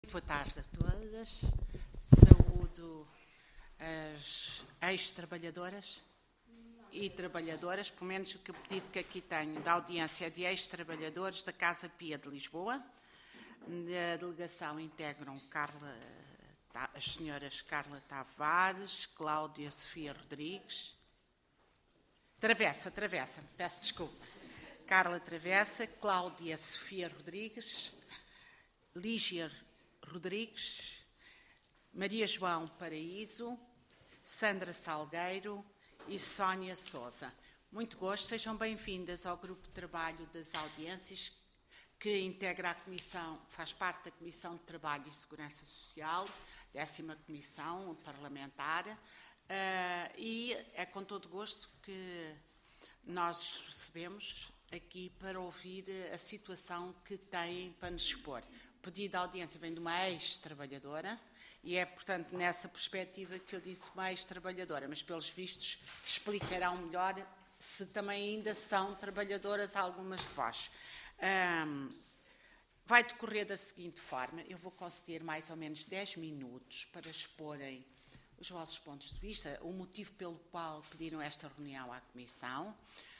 Boa tarde a todas. Saúdo as ex-trabalhadoras e trabalhadoras, pelo menos o que o pedido que aqui tenho da audiência de ex-trabalhadores da Casa Pia de Lisboa. Na delegação integram as senhoras Carla Tavares, Cláudia Sofia Rodrigues, peço desculpa, Carla Travessa, Cláudia Sofia Rodrigues, Lígia Rodrigues, Maria João Paraíso, Sandra Salgueiro e Sónia Sousa. Muito gosto, sejam bem-vindas ao grupo de trabalho das audiências que integra a Comissão, faz parte da Comissão de Trabalho e Segurança Social, 10ª Comissão Parlamentar, e é com todo gosto que nós recebemos aqui para ouvir a situação que têm para nos expor. O pedido de audiência vem de uma ex-trabalhadora e é, portanto, nessa perspectiva que eu disse uma ex-trabalhadora, mas pelos vistos explicarão melhor se também ainda são trabalhadoras algumas de vós. Vai decorrer da seguinte forma: eu vou conceder mais ou menos 10 minutos para exporem os vossos pontos de vista, o motivo pelo qual pediram esta reunião à Comissão,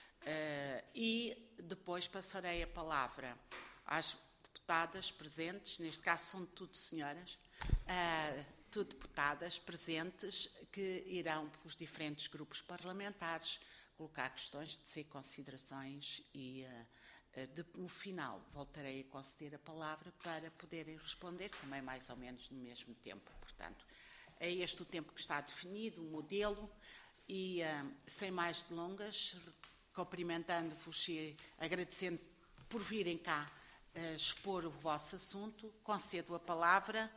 e depois passarei a palavra às deputadas presentes, neste caso são tudo senhoras, tudo deputadas presentes, que irão, pelos diferentes grupos parlamentares, colocar questões, tecer considerações e, no final, voltarei a conceder a palavra para poderem responder, também mais ou menos no mesmo tempo. Portanto, é este o tempo que está definido, o modelo, e, sem mais delongas, cumprimentando-vos e agradecendo por virem cá expor o vosso assunto, concedo a palavra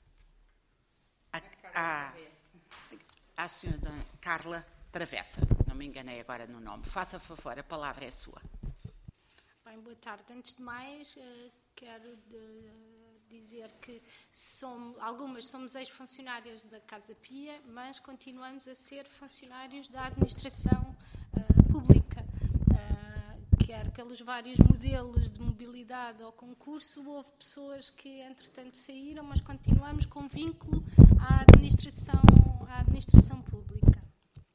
à senhora Carla Travessa. Não me enganei agora no nome. Faça favor, a palavra é sua. Bem, boa tarde. Antes de mais, quero dizer que algumas somos ex-funcionárias da Casa Pia, mas continuamos a ser funcionários da administração pública. Quer pelos vários modelos de mobilidade ao concurso, houve pessoas que, entretanto, saíram, mas continuamos com vínculo à administração pública.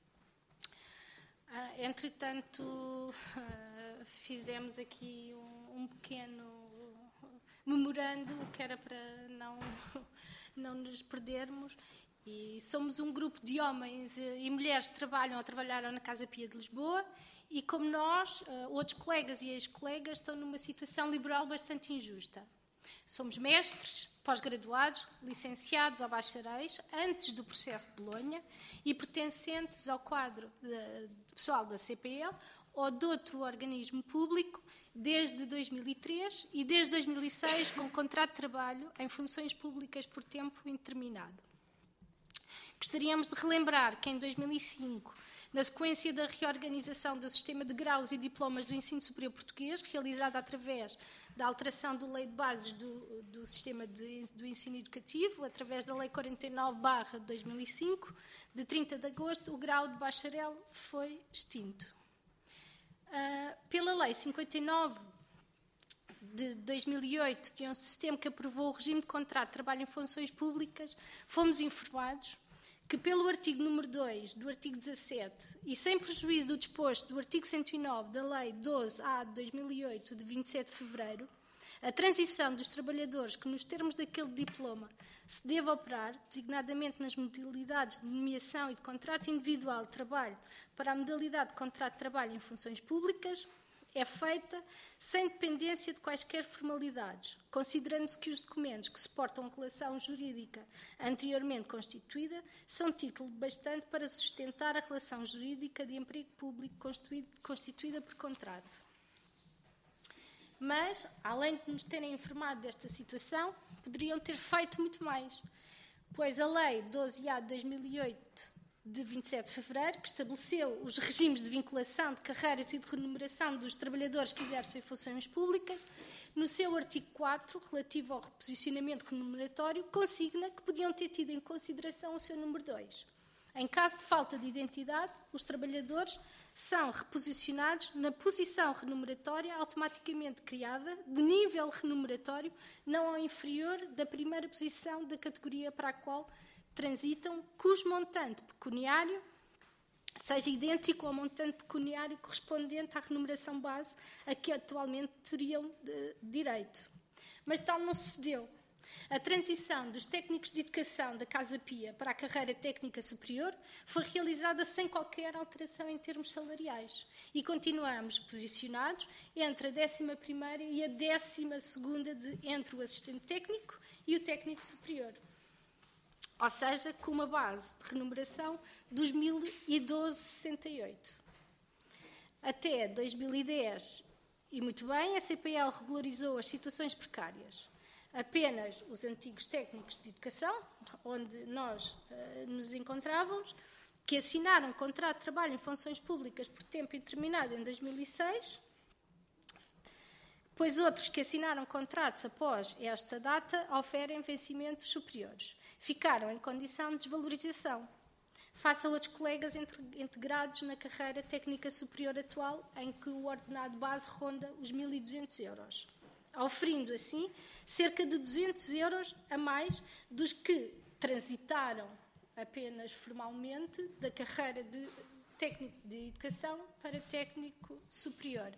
Entretanto, fizemos aqui um pequeno memorando, que era para não nos perdermos, e somos um grupo de homens e mulheres que trabalharam na Casa Pia de Lisboa, e como nós, outros colegas e ex-colegas estão numa situação laboral bastante injusta. Somos mestres, pós-graduados, licenciados ou bacharéis antes do processo de Bolonha e pertencentes ao quadro pessoal da CPL ou de outro organismo público desde 2003 e desde 2006 com contrato de trabalho em funções públicas por tempo indeterminado. Gostaríamos de relembrar que em 2005, na sequência da reorganização do sistema de graus e diplomas do ensino superior português, realizada através da alteração da lei de bases do sistema do ensino educativo, através da lei 49/2005, de 30 de agosto, o grau de bacharel foi extinto. Pela lei 59 de 2008, de 11 de setembro, que aprovou o regime de contrato de trabalho em funções públicas, fomos informados que pelo artigo número 2 do artigo 17 e sem prejuízo do disposto do artigo 109 da Lei 12-A de 2008, de 27 de fevereiro, a transição dos trabalhadores que, nos termos daquele diploma, se deve operar, designadamente nas modalidades de nomeação e de contrato individual de trabalho para a modalidade de contrato de trabalho em funções públicas, é feita sem dependência de quaisquer formalidades, considerando-se que os documentos que suportam a relação jurídica anteriormente constituída são título bastante para sustentar a relação jurídica de emprego público constituída por contrato. Mas, além de nos terem informado desta situação, poderiam ter feito muito mais, pois a Lei 12-A de 2008, de 27 de fevereiro, que estabeleceu os regimes de vinculação de carreiras e de remuneração dos trabalhadores que exercem funções públicas, no seu artigo 4, relativo ao reposicionamento remuneratório, consigna que podiam ter tido em consideração o seu número 2. Em caso de falta de identidade, os trabalhadores são reposicionados na posição remuneratória automaticamente criada, de nível remuneratório não inferior da primeira posição da categoria para a qual transitam, cujo montante pecuniário seja idêntico ao montante pecuniário correspondente à remuneração base a que atualmente teriam direito. Mas tal não sucedeu. A transição dos técnicos de educação da Casa Pia para a carreira técnica superior foi realizada sem qualquer alteração em termos salariais e continuamos posicionados entre a 11ª e a 12ª entre o assistente técnico e o técnico superior. Ou seja, com uma base de remuneração de 2012,68. Até 2010, e muito bem, a CPL regularizou as situações precárias. Apenas os antigos técnicos de educação, onde nós nos encontrávamos, que assinaram contrato de trabalho em funções públicas por tempo indeterminado em 2006, pois outros que assinaram contratos após esta data oferem vencimentos superiores. Ficaram em condição de desvalorização, face a outros colegas integrados na carreira técnica superior atual, em que o ordenado base ronda os 1.200 euros, oferindo assim cerca de 200 euros a mais dos que transitaram apenas formalmente da carreira de técnico de educação para técnico superior.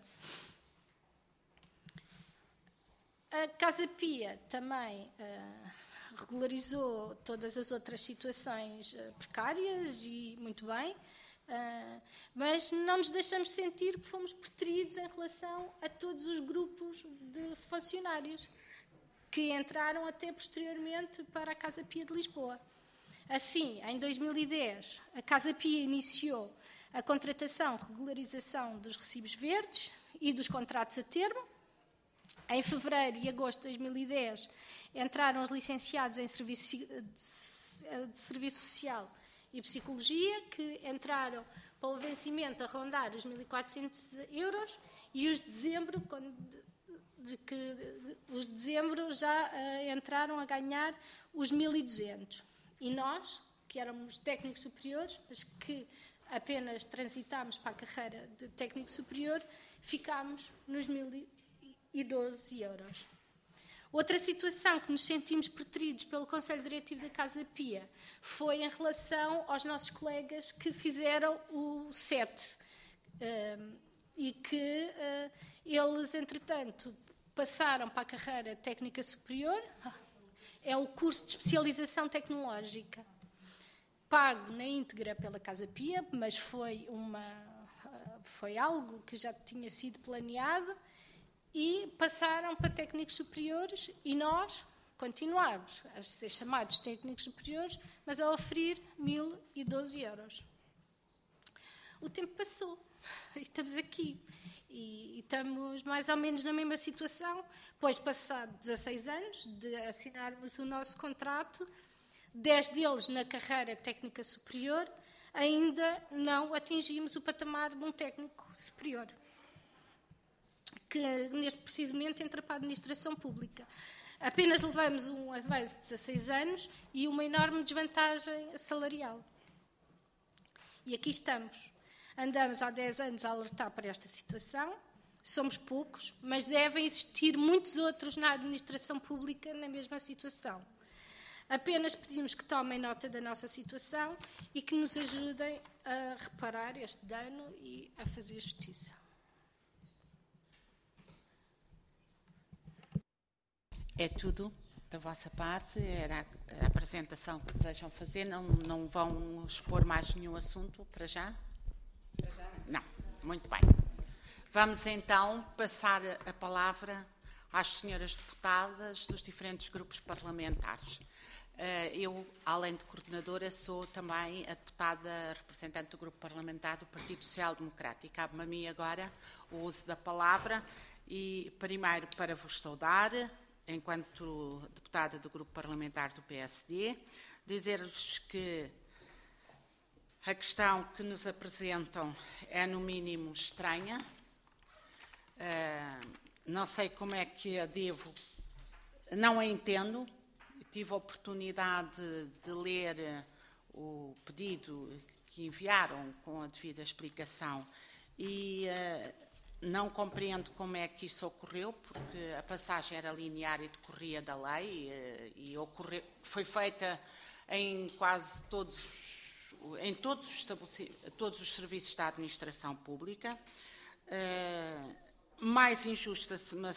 A Casa Pia também regularizou todas as outras situações precárias e muito bem, mas não nos deixamos sentir que fomos preteridos em relação a todos os grupos de funcionários que entraram até posteriormente para a Casa Pia de Lisboa. Assim, em 2010, a Casa Pia iniciou a contratação, regularização dos recibos verdes e dos contratos a termo. Em fevereiro e agosto de 2010, entraram os licenciados em de Serviço Social e Psicologia, que entraram para o vencimento a rondar os 1.400 euros, e os de dezembro já entraram a ganhar os 1.200. E nós, que éramos técnicos superiores, mas que apenas transitámos para a carreira de técnico superior, ficámos nos 1.012 euros. Outra situação que nos sentimos preteridos pelo Conselho Diretivo da Casa Pia foi em relação aos nossos colegas que fizeram o SET e que eles, entretanto, passaram para a carreira técnica superior. É o curso de especialização tecnológica, pago na íntegra pela Casa Pia, mas foi algo que já tinha sido planeado, e passaram para técnicos superiores, e nós continuámos a ser chamados técnicos superiores, mas a oferir 1.012 euros. O tempo passou e estamos aqui. E estamos mais ou menos na mesma situação, pois passados 16 anos de assinarmos o nosso contrato, 10 deles na carreira técnica superior, ainda não atingimos o patamar de um técnico superior, que neste preciso momento entra para a administração pública. Apenas levamos um avanço de 16 anos e uma enorme desvantagem salarial. E aqui estamos. Andamos há 10 anos a alertar para esta situação. Somos poucos, mas devem existir muitos outros na administração pública na mesma situação. Apenas pedimos que tomem nota da nossa situação e que nos ajudem a reparar este dano e a fazer justiça. É tudo da vossa parte, era a apresentação que desejam fazer, não vão expor mais nenhum assunto para já? Para já? Não, muito bem. Vamos então passar a palavra às senhoras deputadas dos diferentes grupos parlamentares. Eu, além de coordenadora, sou também a deputada representante do grupo parlamentar do Partido Social Democrático. Cabe-me a mim agora o uso da palavra e, primeiro, para vos saudar, enquanto deputada do grupo parlamentar do PSD, dizer-vos que a questão que nos apresentam é, no mínimo, estranha. Não sei como é que a devo... Não a entendo. Tive a oportunidade de ler o pedido que enviaram com a devida explicação e não compreendo como é que isso ocorreu, porque a passagem era linear e decorria da lei e foi feita em quase todos os serviços da administração pública. Mais injusta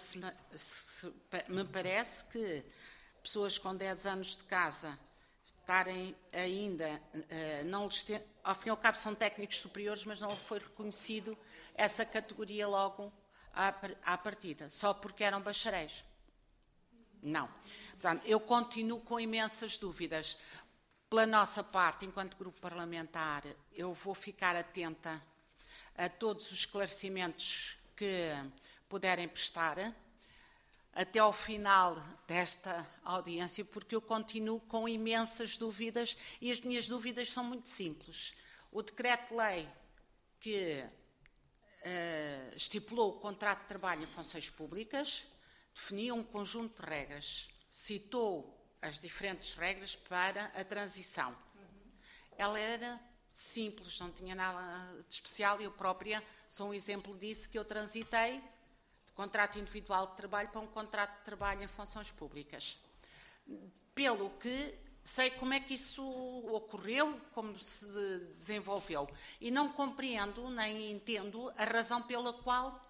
me parece que pessoas com 10 anos de casa estarem ainda, ao fim e ao cabo são técnicos superiores, mas não foi reconhecido essa categoria logo à partida, só porque eram bacharéis. Não. Portanto, eu continuo com imensas dúvidas. Pela nossa parte, enquanto grupo parlamentar, eu vou ficar atenta a todos os esclarecimentos que puderem prestar até ao final desta audiência, porque eu continuo com imensas dúvidas e as minhas dúvidas são muito simples. O decreto-lei que estipulou o contrato de trabalho em funções públicas definiu um conjunto de regras, citou as diferentes regras para a transição. Ela era simples, não tinha nada de especial e eu própria sou um exemplo disso, que eu transitei de contrato individual de trabalho para um contrato de trabalho em funções públicas. Pelo que sei como é que isso ocorreu, como se desenvolveu. E não compreendo, nem entendo a razão pela qual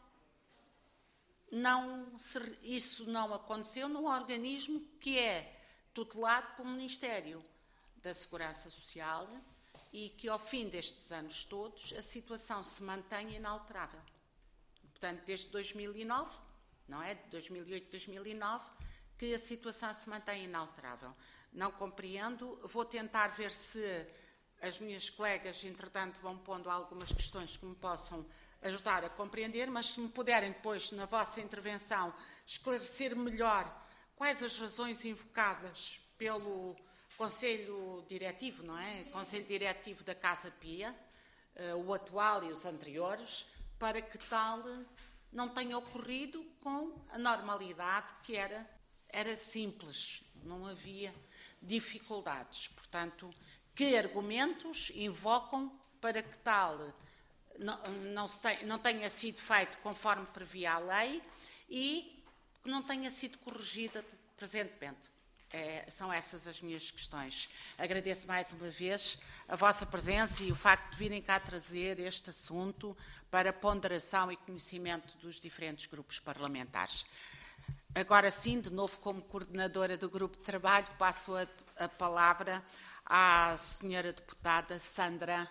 isso não aconteceu num organismo que é tutelado pelo Ministério da Segurança Social e que, ao fim destes anos todos, a situação se mantém inalterável. Portanto, desde 2009, não é? De 2008, 2009, que a situação se mantém inalterável. Não compreendo. Vou tentar ver se as minhas colegas, entretanto, vão pondo algumas questões que me possam ajudar a compreender, mas se me puderem depois, na vossa intervenção, esclarecer melhor quais as razões invocadas pelo Conselho Diretivo, não é? Conselho Diretivo da Casa Pia, o atual e os anteriores, para que tal não tenha ocorrido com a normalidade que era simples, não havia dificuldades. Portanto, que argumentos invocam para que tal não tenha sido feito conforme previa a lei e que não tenha sido corrigida presentemente? São essas as minhas questões. Agradeço mais uma vez a vossa presença e o facto de virem cá trazer este assunto para ponderação e conhecimento dos diferentes grupos parlamentares. Agora sim, de novo como coordenadora do grupo de trabalho, passo a palavra à senhora deputada Sandra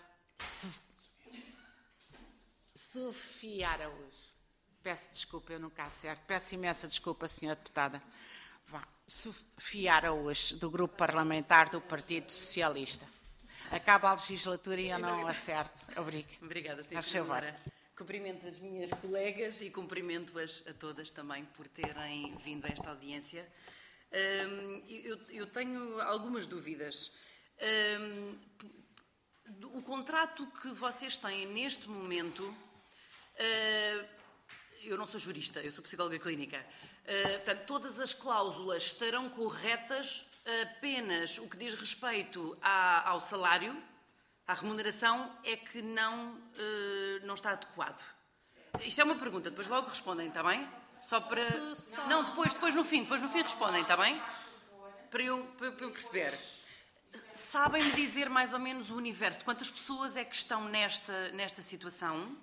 Sofia Araújo. Peço desculpa, eu nunca acerto. Peço imensa desculpa, senhora deputada. Sofia Araújo, do grupo parlamentar do Partido Socialista. Acaba a legislatura e eu não acerto. Obrigada, senhora. Cumprimento as minhas colegas e cumprimento-as a todas também por terem vindo a esta audiência. Eu tenho algumas dúvidas. O contrato que vocês têm neste momento, eu não sou jurista, eu sou psicóloga clínica. Portanto, todas as cláusulas estarão corretas, apenas o que diz respeito ao salário, à remuneração, é que não está adequado. Isto é uma pergunta, depois logo respondem, está bem? Só para... Não, depois no fim respondem, está bem? Para eu perceber. Sabem-me dizer mais ou menos o universo, quantas pessoas é que estão nesta situação?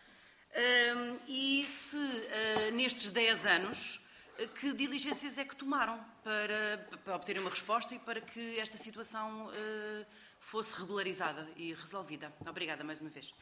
E se nestes 10 anos, que diligências é que tomaram para obterem uma resposta e para que esta situação fosse regularizada e resolvida? Obrigada mais uma vez.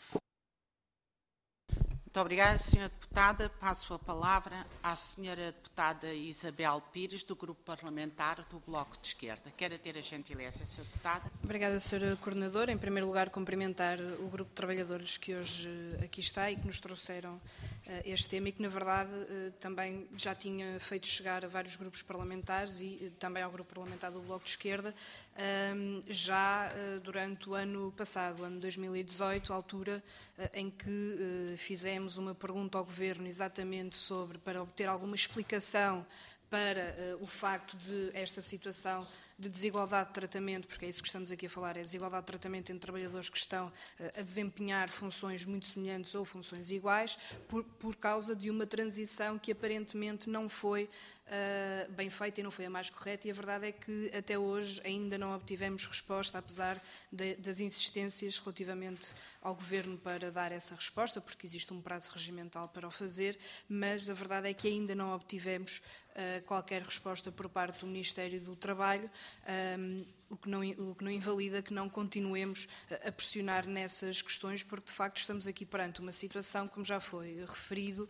Muito obrigada, senhora deputada. Passo a palavra à senhora deputada Isabel Pires, do Grupo Parlamentar do Bloco de Esquerda. Quero ter a gentileza, senhora deputada. Obrigada, senhora coordenadora. Em primeiro lugar, cumprimentar o grupo de trabalhadores que hoje aqui está e que nos trouxeram este tema e que, na verdade, também já tinha feito chegar a vários grupos parlamentares e também ao grupo parlamentar do Bloco de Esquerda, já durante o ano passado, ano 2018, a altura em que fizemos uma pergunta ao Governo exatamente para obter alguma explicação para o facto de esta situação de desigualdade de tratamento, porque é isso que estamos aqui a falar, é desigualdade de tratamento entre trabalhadores que estão a desempenhar funções muito semelhantes ou funções iguais, por causa de uma transição que aparentemente não foi bem feita e não foi a mais correta, e a verdade é que até hoje ainda não obtivemos resposta, apesar das insistências relativamente ao Governo para dar essa resposta, porque existe um prazo regimental para o fazer, mas a verdade é que ainda não obtivemos qualquer resposta por parte do Ministério do Trabalho, o que não invalida que não continuemos a pressionar nessas questões, porque de facto estamos aqui perante uma situação, como já foi referido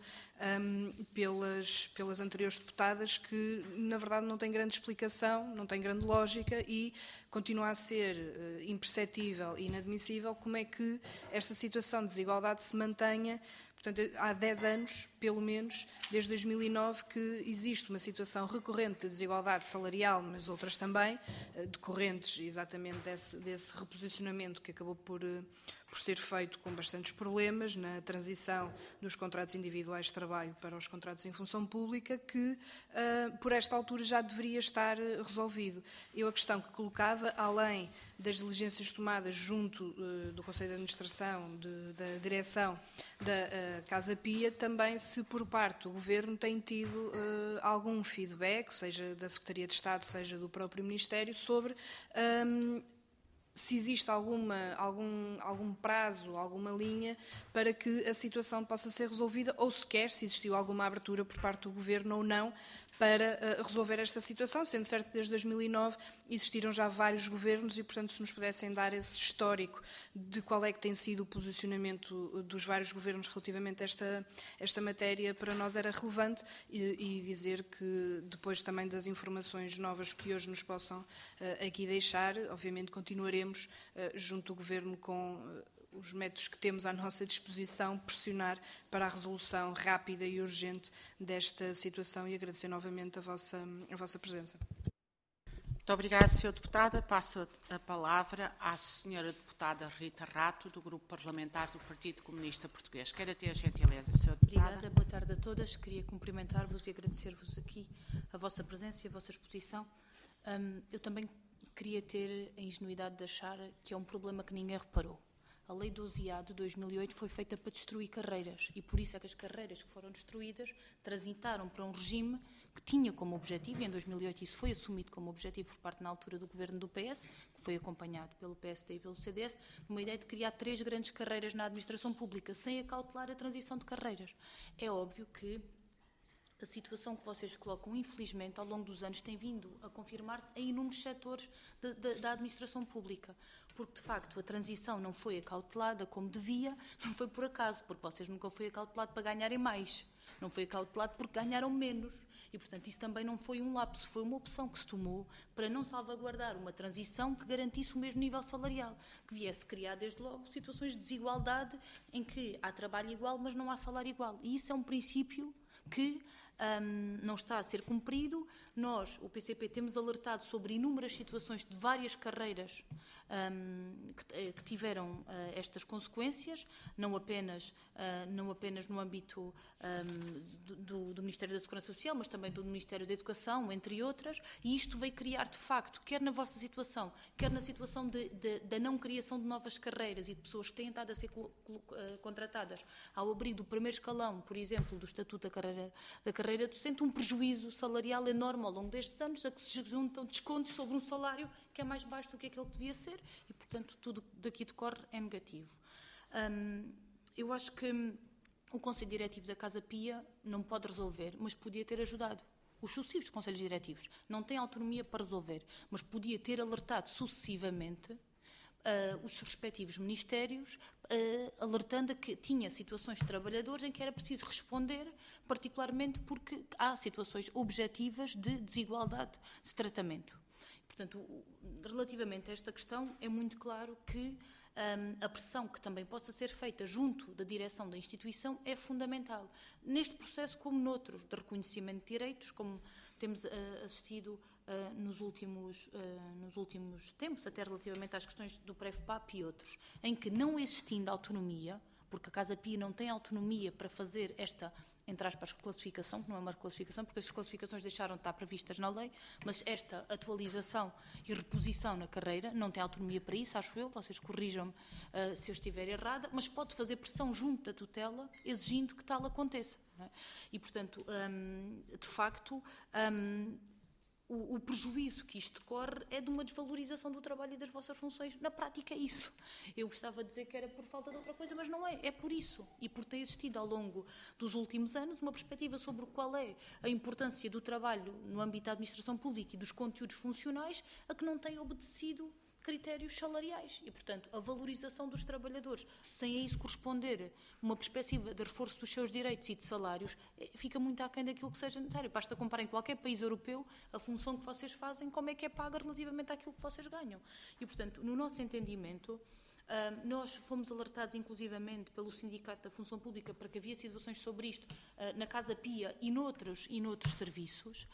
pelas anteriores deputadas, que na verdade não tem grande explicação, não tem grande lógica e continua a ser imperceptível e inadmissível como é que esta situação de desigualdade se mantenha. Portanto, há 10 anos, pelo menos, desde 2009, que existe uma situação recorrente de desigualdade salarial, mas outras também, decorrentes exatamente desse reposicionamento que acabou por ser feito com bastantes problemas na transição dos contratos individuais de trabalho para os contratos em função pública, que por esta altura já deveria estar resolvido. Eu a questão que colocava, além das diligências tomadas junto do Conselho de Administração, da direção da Casa Pia, também se por parte do Governo tem tido algum feedback, seja da Secretaria de Estado, seja do próprio Ministério, sobre se existe algum prazo, alguma linha para que a situação possa ser resolvida, ou sequer se existiu alguma abertura por parte do Governo ou não para resolver esta situação, sendo certo que desde 2009 existiram já vários governos e, portanto, se nos pudessem dar esse histórico de qual é que tem sido o posicionamento dos vários governos relativamente a esta matéria, para nós era relevante, e dizer que depois também das informações novas que hoje nos possam aqui deixar, obviamente continuaremos junto do Governo com os métodos que temos à nossa disposição, pressionar para a resolução rápida e urgente desta situação, e agradecer novamente a vossa presença. Muito obrigada, Sra. Deputada. Passo a palavra à Sra. Deputada Rita Rato, do Grupo Parlamentar do Partido Comunista Português. Queira ter a gentileza, Sra. Deputada. Obrigada, boa tarde a todas. Queria cumprimentar-vos e agradecer-vos aqui a vossa presença e a vossa exposição. Eu também queria ter a ingenuidade de achar que é um problema que ninguém reparou. A Lei 12A de 2008 foi feita para destruir carreiras, e por isso é que as carreiras que foram destruídas transitaram para um regime que tinha como objetivo, e em 2008 isso foi assumido como objetivo por parte na altura do governo do PS, que foi acompanhado pelo PSD e pelo CDS, uma ideia de criar 3 grandes carreiras na administração pública, sem acautelar a transição de carreiras. É óbvio que a situação que vocês colocam, infelizmente, ao longo dos anos, tem vindo a confirmar-se em inúmeros setores da administração pública. Porque, de facto, a transição não foi acautelada como devia, não foi por acaso, porque vocês nunca foi acautelado para ganharem mais. Não foi acautelado porque ganharam menos. E, portanto, isso também não foi um lapso, foi uma opção que se tomou para não salvaguardar uma transição que garantisse o mesmo nível salarial, que viesse criar, desde logo, situações de desigualdade em que há trabalho igual, mas não há salário igual. E isso é um princípio que não está a ser cumprido. Nós, o PCP, temos alertado sobre inúmeras situações de várias carreiras que tiveram estas consequências, não apenas no âmbito do Ministério da Segurança Social, mas também do Ministério da Educação, entre outras, e isto veio criar, de facto, quer na vossa situação, quer na situação da não criação de novas carreiras e de pessoas que têm estado a ser contratadas ao abrigo do primeiro escalão, por exemplo, do Estatuto da carreira docente, um prejuízo salarial enorme ao longo destes anos, a que se juntam descontos sobre um salário que é mais baixo do que aquele que devia ser, e, portanto, tudo daqui decorre é negativo. Eu acho que o Conselho Diretivo da Casa Pia não pode resolver, mas podia ter ajudado. Os sucessivos Conselhos Diretivos não têm autonomia para resolver, mas podia ter alertado sucessivamente os respectivos ministérios, alertando a que tinha situações de trabalhadores em que era preciso responder, particularmente porque há situações objetivas de desigualdade de tratamento. Portanto, relativamente a esta questão, é muito claro que a pressão que também possa ser feita junto da direção da instituição é fundamental. Neste processo, como noutros, de reconhecimento de direitos, como temos assistido nos últimos tempos, até relativamente às questões do PREFPAP e outros, em que, não existindo autonomia, porque a Casa Pia não tem autonomia para fazer esta, entre aspas, classificação, que não é uma classificação, porque as classificações deixaram de estar previstas na lei, mas esta atualização e reposição na carreira não tem autonomia para isso, acho eu, vocês corrijam-me se eu estiver errada, mas pode fazer pressão junto da tutela, exigindo que tal aconteça. Não é? E, portanto, de facto, o prejuízo que isto corre é de uma desvalorização do trabalho e das vossas funções. Na prática é isso. Eu gostava de dizer que era por falta de outra coisa, mas não é. É por isso. E por ter existido ao longo dos últimos anos uma perspectiva sobre qual é a importância do trabalho no âmbito da administração pública e dos conteúdos funcionais a que não tem obedecido critérios salariais e, portanto, a valorização dos trabalhadores, sem a isso corresponder uma perspectiva de reforço dos seus direitos e de salários, fica muito aquém daquilo que seja necessário. Basta comparar em qualquer país europeu a função que vocês fazem, como é que é paga relativamente àquilo que vocês ganham. E, portanto, no nosso entendimento, nós fomos alertados inclusivamente pelo Sindicato da Função Pública para que havia situações sobre isto na Casa Pia e noutros serviços.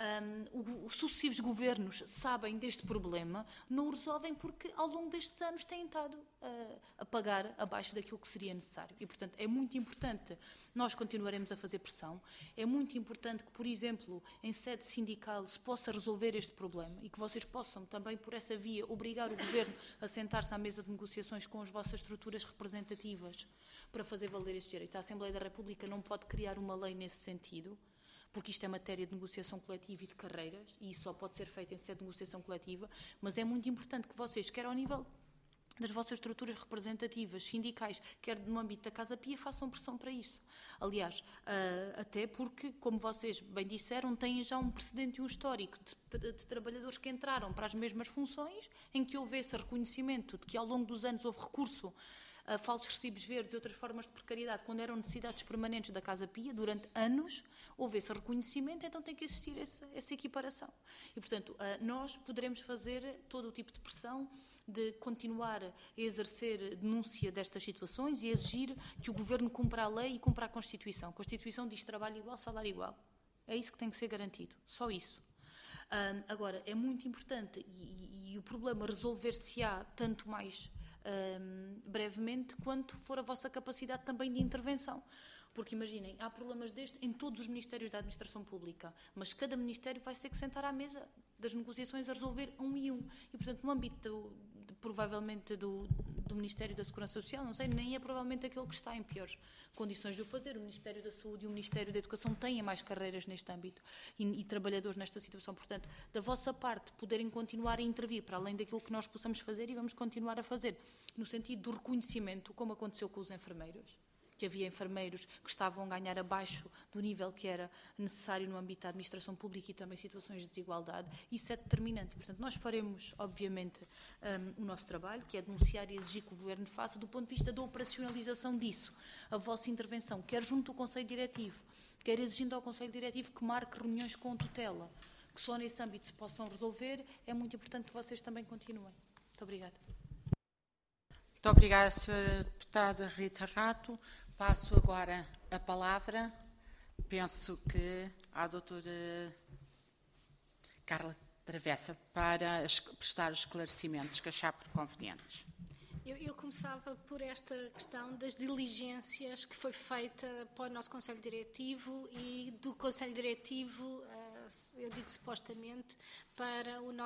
Os sucessivos governos sabem deste problema, não o resolvem porque ao longo destes anos têm estado a pagar abaixo daquilo que seria necessário. E, portanto, é muito importante, nós continuaremos a fazer pressão, é muito importante que, por exemplo, em sede sindical se possa resolver este problema e que vocês possam também, por essa via, obrigar o Governo a sentar-se à mesa de negociações com as vossas estruturas representativas para fazer valer estes direitos. A Assembleia da República não pode criar uma lei nesse sentido, porque isto é matéria de negociação coletiva e de carreiras, e isso só pode ser feito em sede de negociação coletiva, mas é muito importante que vocês, quer ao nível das vossas estruturas representativas, sindicais, quer no âmbito da Casa Pia, façam pressão para isso. Aliás, até porque, como vocês bem disseram, têm já um precedente e um histórico de trabalhadores que entraram para as mesmas funções, em que houve esse reconhecimento de que ao longo dos anos houve recurso a falsos recibos verdes e outras formas de precariedade, quando eram necessidades permanentes da Casa Pia, durante anos, houve esse reconhecimento, então tem que existir essa equiparação. E, portanto, nós poderemos fazer todo o tipo de pressão de continuar a exercer denúncia destas situações e exigir que o Governo cumpra a lei e cumpra a Constituição. A Constituição diz trabalho igual, salário igual. É isso que tem que ser garantido, só isso. Agora, é muito importante e o problema resolver-se-á tanto mais brevemente quanto for a vossa capacidade também de intervenção. Porque imaginem, há problemas destes em todos os Ministérios da Administração Pública, mas cada Ministério vai ter que sentar à mesa das negociações a resolver um e um. E, portanto, no âmbito provavelmente do Ministério da Segurança Social, não sei, nem é provavelmente aquele que está em piores condições de o fazer. O Ministério da Saúde e o Ministério da Educação têm mais carreiras neste âmbito e trabalhadores nesta situação. Portanto, da vossa parte, poderem continuar a intervir para além daquilo que nós possamos fazer e vamos continuar a fazer, no sentido do reconhecimento, como aconteceu com os enfermeiros, que havia enfermeiros que estavam a ganhar abaixo do nível que era necessário no âmbito da administração pública e também situações de desigualdade. Isso é determinante. Portanto, nós faremos, obviamente, o nosso trabalho, que é denunciar e exigir que o Governo faça, do ponto de vista da operacionalização disso, a vossa intervenção, quer junto do Conselho Diretivo, quer exigindo ao Conselho Diretivo que marque reuniões com tutela, que só nesse âmbito se possam resolver. É muito importante que vocês também continuem. Muito obrigada. Muito obrigada, Sra. Deputada Rita Rato. Passo agora a palavra, penso que à doutora Carla Travessa, para prestar os esclarecimentos que achar por convenientes. Eu começava por esta questão das diligências que foi feita para o nosso Conselho Diretivo e do Conselho Diretivo, eu digo supostamente, para o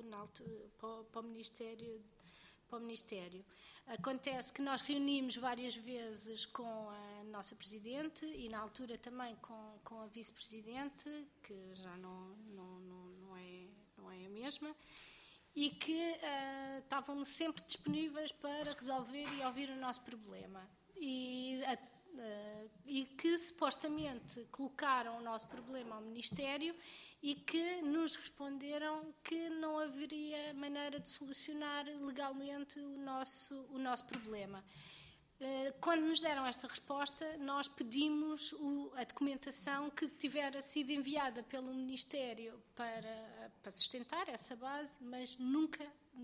Ministério. Para o Ministério. Acontece que nós reunimos várias vezes com a nossa Presidente e na altura também com a Vice-Presidente, que já não é a mesma, e que estavam sempre disponíveis para resolver e ouvir o nosso problema. E que supostamente colocaram o nosso problema ao Ministério e que nos responderam que não haveria maneira de solucionar legalmente o nosso problema. Quando nos deram esta resposta, nós pedimos a documentação que tivera sido enviada pelo Ministério para sustentar essa base, mas nunca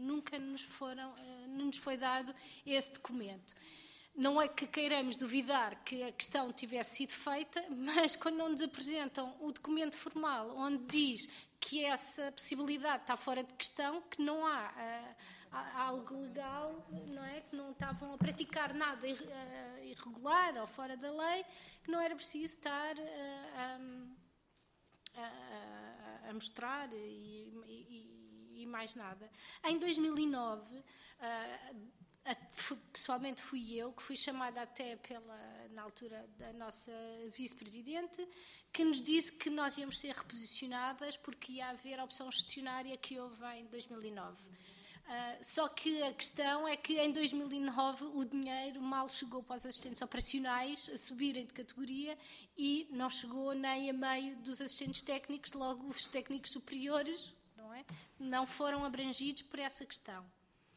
nos foi dado esse documento. Não é que queiramos duvidar que a questão tivesse sido feita, mas quando não nos apresentam o documento formal onde diz que essa possibilidade está fora de questão, que não há algo legal, não é? Que não estavam a praticar nada irregular ou fora da lei, que não era preciso estar a mostrar e mais nada. Em 2009, pessoalmente fui eu que fui chamada até na altura da nossa vice-presidente, que nos disse que nós íamos ser reposicionadas porque ia haver a opção gestionária que houve em 2009. Só que a questão é que em 2009 o dinheiro mal chegou para os assistentes operacionais a subirem de categoria e não chegou nem a meio dos assistentes técnicos, logo os técnicos superiores, não é? Não foram abrangidos por essa questão.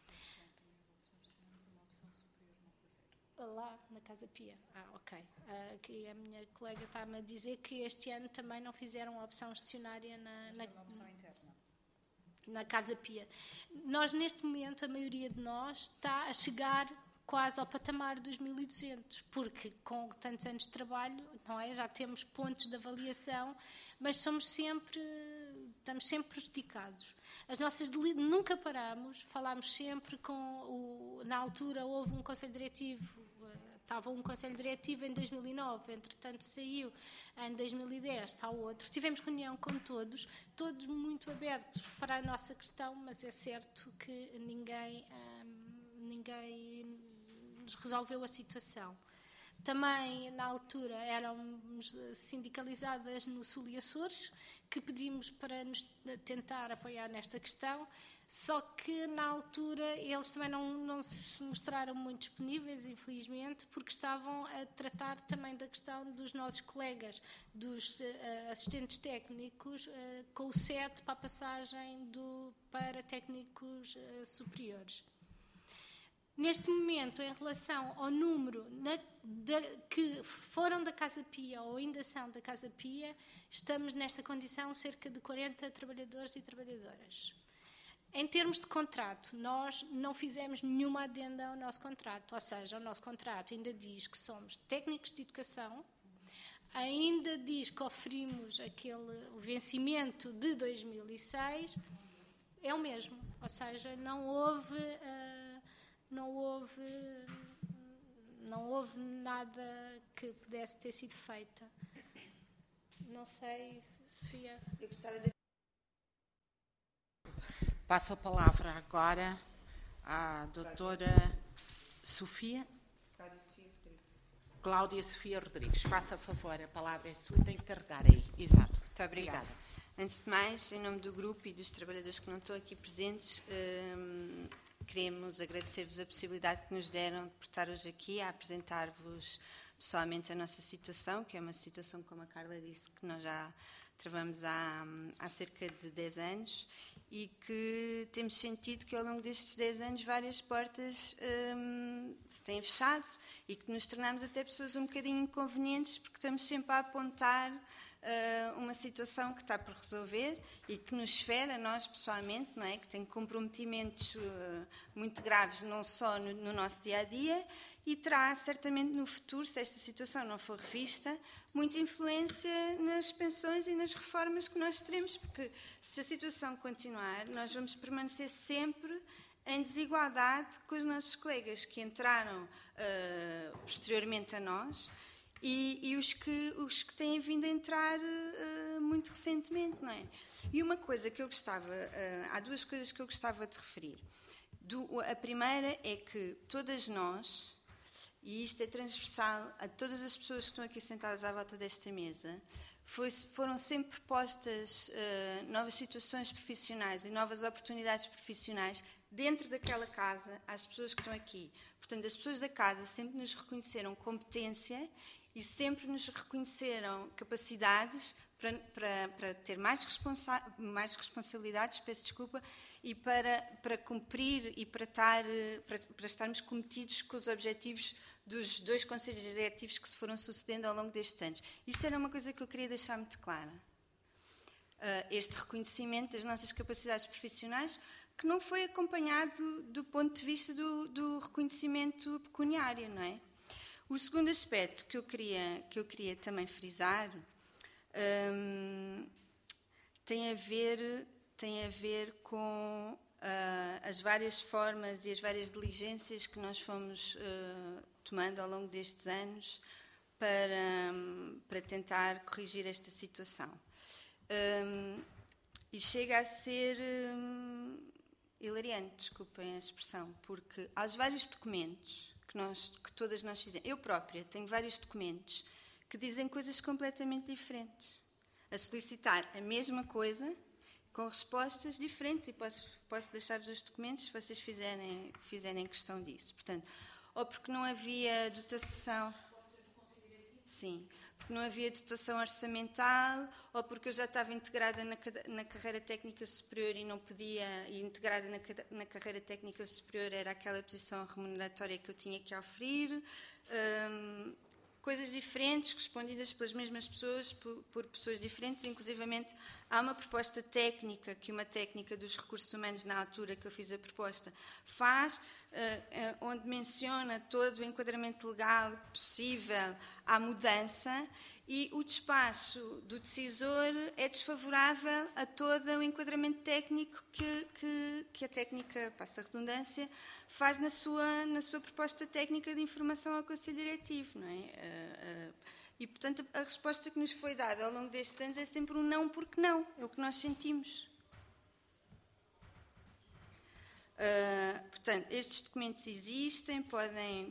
Lá na Casa Pia. Ok. Que a minha colega está-me a dizer que este ano também não fizeram a opção gestionária na Casa Pia. Nós, neste momento, a maioria de nós está a chegar quase ao patamar dos 1.200, porque com tantos anos de trabalho, não é? Já temos pontos de avaliação, mas estamos sempre prejudicados. As nossas nunca paramos, falámos sempre na altura houve um conselho diretivo, estava um conselho diretivo em 2009, entretanto saiu em 2010, está outro. Tivemos reunião com todos muito abertos para a nossa questão, mas é certo que ninguém resolveu a situação. Também, na altura, éramos sindicalizadas no Sul e Açores, que pedimos para nos tentar apoiar nesta questão, só que, na altura, eles também não se mostraram muito disponíveis, infelizmente, porque estavam a tratar também da questão dos nossos colegas, dos assistentes técnicos, com o CET para a passagem para técnicos superiores. Neste momento, em relação ao número que foram da Casa Pia ou ainda são da Casa Pia, estamos nesta condição cerca de 40 trabalhadores e trabalhadoras. Em termos de contrato, nós não fizemos nenhuma adenda ao nosso contrato, ou seja, o nosso contrato ainda diz que somos técnicos de educação, ainda diz que oferimos o vencimento de 2006, é o mesmo, ou seja, não houve nada que pudesse ter sido feito. Não sei, Sofia. Eu gostava de... Passo a palavra agora à doutora Sofia. Cláudia Sofia Rodrigues. Faça favor, a palavra é sua, tem que carregar aí. Exato. Muito obrigada. Antes de mais, em nome do grupo e dos trabalhadores que não estão aqui presentes, queremos agradecer-vos a possibilidade que nos deram por estar hoje aqui a apresentar-vos pessoalmente a nossa situação, que é uma situação, como a Carla disse, que nós já travamos há cerca de 10 anos e que temos sentido que ao longo destes 10 anos várias portas se têm fechado e que nos tornamos até pessoas um bocadinho inconvenientes porque estamos sempre a apontar uma situação que está por resolver e que nos fere a nós pessoalmente, não é? Que tem comprometimentos muito graves não só no nosso dia-a-dia e terá certamente no futuro, se esta situação não for revista, muita influência nas pensões e nas reformas que nós teremos, porque se a situação continuar, nós vamos permanecer sempre em desigualdade com os nossos colegas que entraram posteriormente a nós e os que têm vindo a entrar muito recentemente, não é? E uma coisa que eu gostava, há duas coisas que eu gostava de referir. A primeira é que todas nós, e isto é transversal a todas as pessoas que estão aqui sentadas à volta desta mesa, foram sempre propostas novas situações profissionais e novas oportunidades profissionais dentro daquela casa às pessoas que estão aqui. Portanto, as pessoas da casa sempre nos reconheceram competência e sempre nos reconheceram capacidades para ter mais responsabilidades, peço desculpa, e para cumprir e para estarmos comprometidos com os objetivos dos 2 conselhos diretivos que se foram sucedendo ao longo destes anos. Isto era uma coisa que eu queria deixar muito clara. Este reconhecimento das nossas capacidades profissionais que não foi acompanhado do ponto de vista do reconhecimento pecuniário, não é? O segundo aspecto que eu queria também frisar tem a ver com as várias formas e as várias diligências que nós fomos tomando ao longo destes anos para tentar corrigir esta situação. E chega a ser hilariante, desculpem a expressão, porque há vários documentos que todas nós fizemos. Eu própria tenho vários documentos que dizem coisas completamente diferentes, a solicitar a mesma coisa com respostas diferentes, e posso deixar-vos os documentos se vocês fizerem questão disso. Portanto, ou porque não havia dotação... Sim, porque não havia dotação orçamental, ou porque eu já estava integrada na carreira técnica superior e não podia, e integrada na carreira técnica superior era aquela posição remuneratória que eu tinha que oferir, coisas diferentes, respondidas pelas mesmas pessoas, por pessoas diferentes. Inclusivamente, há uma proposta técnica, que uma técnica dos recursos humanos, na altura que eu fiz a proposta, faz, onde menciona todo o enquadramento legal possível à mudança, e o despacho do decisor é desfavorável a todo o enquadramento técnico que a técnica, passa a redundância, faz na sua proposta técnica de informação ao Conselho Diretivo, não é? E, portanto, a resposta que nos foi dada ao longo destes anos é sempre um não porque não, é o que nós sentimos. Portanto, estes documentos existem, podem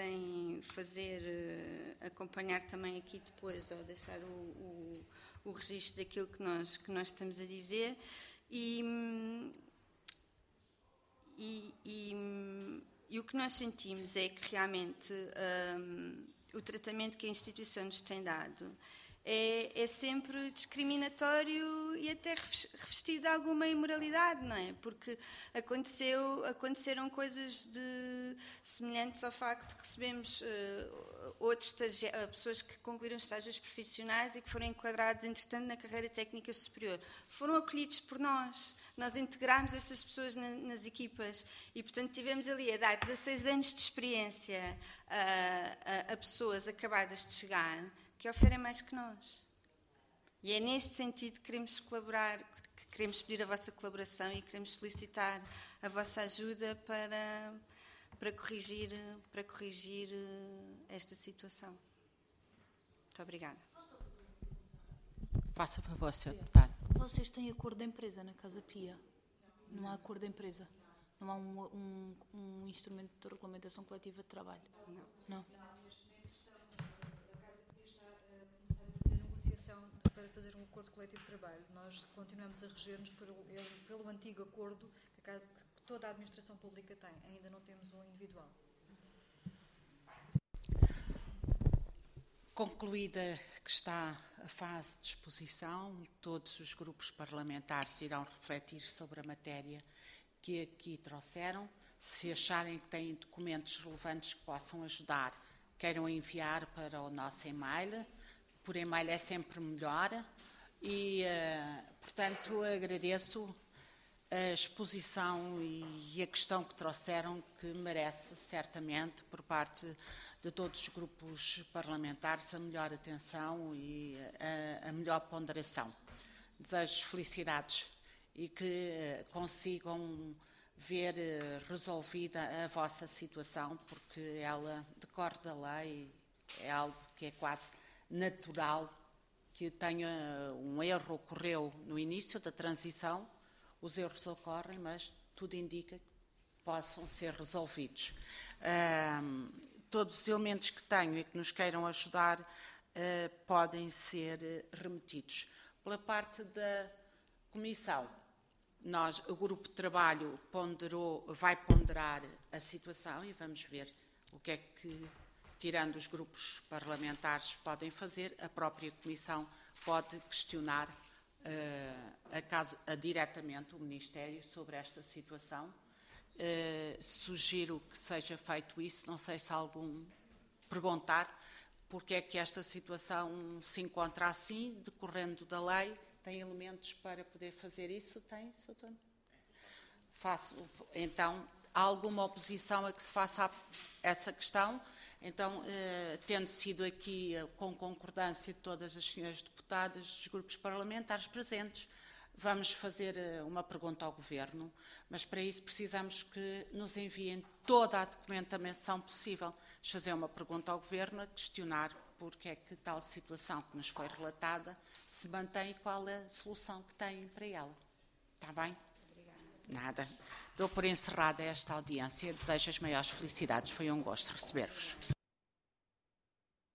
acompanhar também aqui depois, ou deixar o registro daquilo que nós estamos a dizer, e o que nós sentimos é que realmente o tratamento que a instituição nos tem dado é sempre discriminatório e até revestido de alguma imoralidade, não é? Porque aconteceram coisas semelhantes ao facto de recebemos pessoas que concluíram estágios profissionais e que foram enquadrados, entretanto, na carreira técnica superior. Foram acolhidos por nós. Nós integrámos essas pessoas nas equipas e, portanto, tivemos ali a dar 16 anos de experiência a pessoas acabadas de chegar, que oferem mais que nós. E é neste sentido que queremos colaborar, que queremos pedir a vossa colaboração e queremos solicitar a vossa ajuda para corrigir esta situação. Muito obrigada. Faça favor, Sr. Deputado. Vocês têm acordo de empresa na Casa Pia? Não há acordo de empresa? Não há um instrumento de regulamentação coletiva de trabalho? Não. Para fazer um acordo coletivo de trabalho. Nós continuamos a reger-nos pelo antigo acordo que toda a administração pública tem. Ainda não temos um individual. Concluída que está a fase de exposição, todos os grupos parlamentares irão refletir sobre a matéria que aqui trouxeram. Se acharem que têm documentos relevantes que possam ajudar, queiram enviar para o nosso e-mail. Por e-mail é sempre melhor e, portanto, agradeço a exposição e a questão que trouxeram, que merece certamente, por parte de todos os grupos parlamentares, a melhor atenção e a melhor ponderação. Desejo felicidades e que consigam ver resolvida a vossa situação, porque ela decorre da lei, é algo que é quase natural que tenha um erro. Ocorreu no início da transição, os erros ocorrem, mas tudo indica que possam ser resolvidos. Todos os elementos que tenho e que nos queiram ajudar podem ser remetidos. Pela parte da Comissão, o Grupo de Trabalho vai ponderar a situação e vamos ver o que é que, tirando os grupos parlamentares, podem fazer. A própria Comissão pode questionar diretamente o Ministério sobre esta situação. Sugiro que seja feito isso. Não sei se algum perguntar porque é que esta situação se encontra assim, decorrendo da lei. Tem elementos para poder fazer isso? Tem, Sr. Faço. Então, há alguma oposição a que se faça essa questão? Então, tendo sido aqui com concordância de todas as senhoras deputadas dos grupos parlamentares presentes, vamos fazer uma pergunta ao Governo, mas para isso precisamos que nos enviem toda a documentação possível. Vamos fazer uma pergunta ao Governo a questionar porque é que tal situação que nos foi relatada se mantém e qual é a solução que têm para ela. Está bem? Obrigada. Nada. Dou por encerrada esta audiência. Desejo as maiores felicidades. Foi um gosto receber-vos.